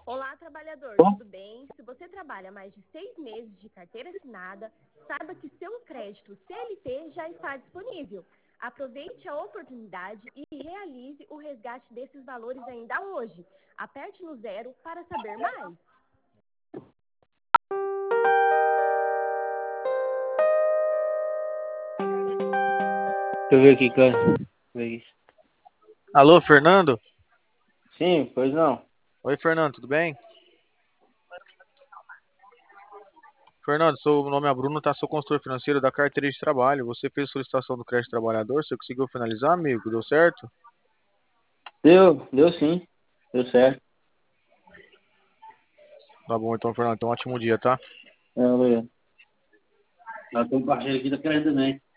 Olá, trabalhador, tudo bem? Se você trabalha mais de 6 meses de carteira assinada, saiba que seu crédito CLT já está disponível. Aproveite a oportunidade e realize o resgate desses valores ainda hoje. Aperte no 0 para saber mais. Deixa eu ver aqui, cara. Alô, Fernando? Sim, pois não. Oi, Fernando, tudo bem? Fernando, seu nome é Bruno, tá? Sou consultor financeiro da carteira de trabalho. Você fez solicitação do crédito trabalhador? Você conseguiu finalizar, amigo? Deu certo? Deu sim. Deu certo. Tá bom, então, Fernando. Então, um ótimo dia, tá? É, Luiz. Já tem um parceiro aqui da querendo também.